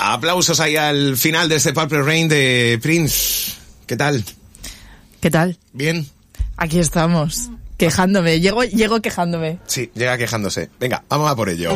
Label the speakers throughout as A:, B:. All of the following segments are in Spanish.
A: Aplausos ahí al final de este Purple Rain de Prince. ¿Qué tal?
B: ¿Qué tal?
A: ¿Bien?
B: Aquí estamos, quejándome. Llego quejándome.
A: Sí, llega quejándose. Venga, vamos a por ello.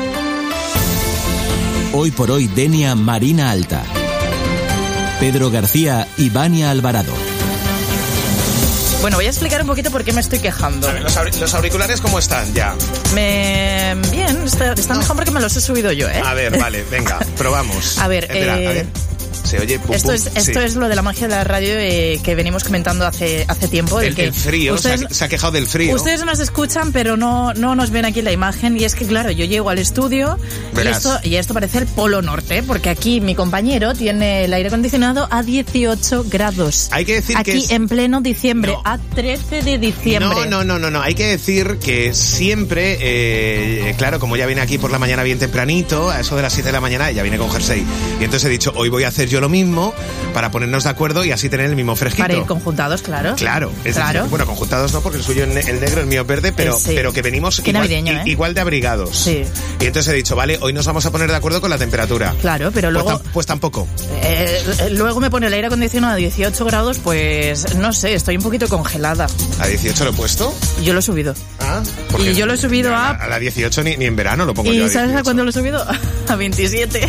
C: Hoy por hoy, Denia Marina Alta. Pedro García y Vania Alvarado.
B: Bueno, voy a explicar un poquito por qué me estoy quejando.
A: A ver, los auriculares, ¿cómo están ya?
B: Bien, están mejor porque me los he subido yo, ¿eh?
A: A ver, vale, venga, probamos.
B: A ver,
A: espera, a ver. Se oye pum,
B: esto
A: sí.
B: es lo de la magia de la radio que venimos comentando hace tiempo. De que
A: el frío,
B: ustedes,
A: se ha quejado del frío.
B: Ustedes nos escuchan, pero no nos ven aquí en la imagen. Y es que, claro, yo llego al estudio y esto parece el Polo Norte, porque aquí mi compañero tiene el aire acondicionado a 18 grados.
A: Hay que decir
B: aquí
A: que
B: en pleno diciembre, a 13 de diciembre.
A: No. Hay que decir que siempre, claro, como ya viene aquí por la mañana bien tempranito, a eso de las 7 de la mañana, ya viene con jersey. Y entonces he dicho, hoy voy a hacer yo lo mismo para ponernos de acuerdo y así tener el mismo fresquito.
B: Para ir conjuntados, claro.
A: Claro. Decir, bueno, conjuntados no, porque el suyo el negro, el mío verde, pero que venimos igual de abrigados. Sí. Y entonces he dicho, vale, hoy nos vamos a poner de acuerdo con la temperatura.
B: Claro, pero luego...
A: Pues tampoco.
B: Luego me pone el aire acondicionado a 18 grados, pues no sé, estoy un poquito congelada.
A: ¿A 18 lo he puesto?
B: Yo lo he subido.
A: Ah,
B: y yo lo he subido a la
A: 18 ni en verano lo pongo yo a 18.
B: ¿Y sabes a cuándo lo he subido? A 27.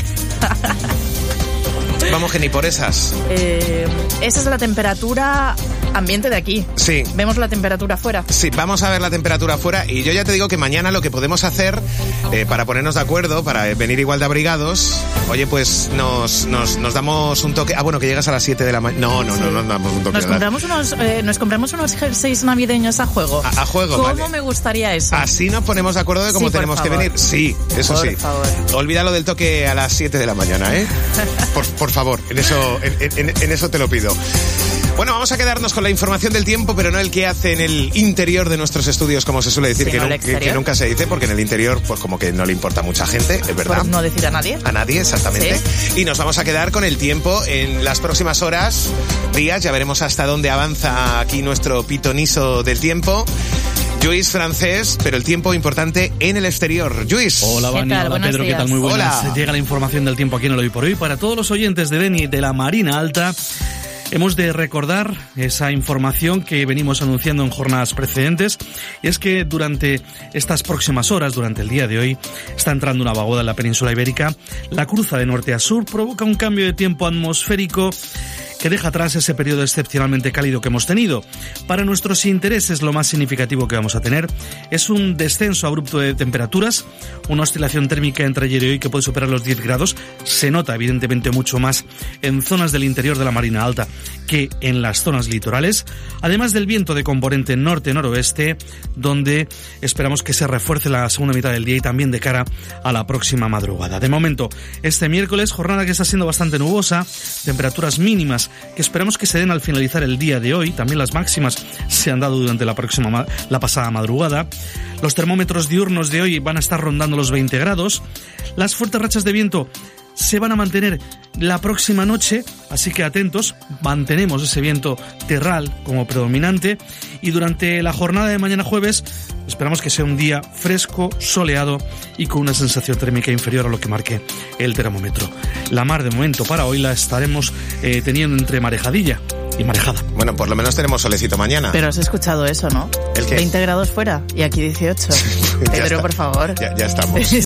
A: Vamos, que ni por esas.
B: Esa es la temperatura ambiente de aquí.
A: Sí.
B: ¿Vemos la temperatura afuera?
A: Sí, vamos a ver la temperatura afuera. Y yo ya te digo que mañana lo que podemos hacer, para ponernos de acuerdo, para venir igual de abrigados, oye, pues nos damos un toque. Ah, bueno, que llegas a las 7 de la mañana. No nos damos un toque.
B: Nos compramos unos jerseys navideños a juego.
A: A juego,
B: ¿Cómo
A: vale.
B: me gustaría eso?
A: Así nos ponemos de acuerdo de cómo tenemos que venir. Sí, eso sí. Por favor. Olvídalo del toque a las 7 de la mañana, ¿eh? Por favor, en eso te lo pido. Bueno, vamos a quedarnos con la información del tiempo, pero no el que hace en el interior de nuestros estudios, como se suele decir, que nunca se dice, porque en el interior, pues como que no le importa a mucha gente, es verdad.
B: Por no decir a nadie.
A: A nadie, exactamente. Sí. Y nos vamos a quedar con el tiempo en las próximas horas, días, ya veremos hasta dónde avanza aquí nuestro pitoniso del tiempo. Lluís francés, pero el tiempo importante en el exterior. Lluís.
D: Hola, Vania. Hola, Pedro. ¿Qué tal? Muy buenas.
A: Hola.
D: Llega la información del tiempo aquí en el Hoy por Hoy. Para todos los oyentes de Deni de la Marina Alta, hemos de recordar esa información que venimos anunciando en jornadas precedentes, y es que durante estas próximas horas, durante el día de hoy, está entrando una vaguada en la península ibérica. La cruza de norte a sur, provoca un cambio de tiempo atmosférico que deja atrás ese periodo excepcionalmente cálido que hemos tenido. Para nuestros intereses, lo más significativo que vamos a tener es un descenso abrupto de temperaturas, una oscilación térmica entre ayer y hoy que puede superar los 10 grados. Se nota evidentemente mucho más en zonas del interior de la Marina Alta que en las zonas litorales, además del viento de componente norte-noroeste, donde esperamos que se refuerce la segunda mitad del día y también de cara a la próxima madrugada. De momento, este miércoles, jornada que está siendo bastante nubosa, temperaturas mínimas que esperamos que se den al finalizar el día de hoy. También las máximas se han dado durante la pasada madrugada. Los termómetros diurnos de hoy van a estar rondando los 20 grados. Las fuertes rachas de viento se van a mantener la próxima noche, así que atentos, mantenemos ese viento terral como predominante, y durante la jornada de mañana jueves esperamos que sea un día fresco, soleado y con una sensación térmica inferior a lo que marque el termómetro. La mar de momento para hoy la estaremos teniendo entre marejadilla y marejada.
A: Bueno, por lo menos tenemos solecito mañana.
B: Pero has escuchado eso, ¿no?
A: ¿El qué?
B: 20 grados fuera y aquí 18. Pedro, por favor.
A: Ya estamos.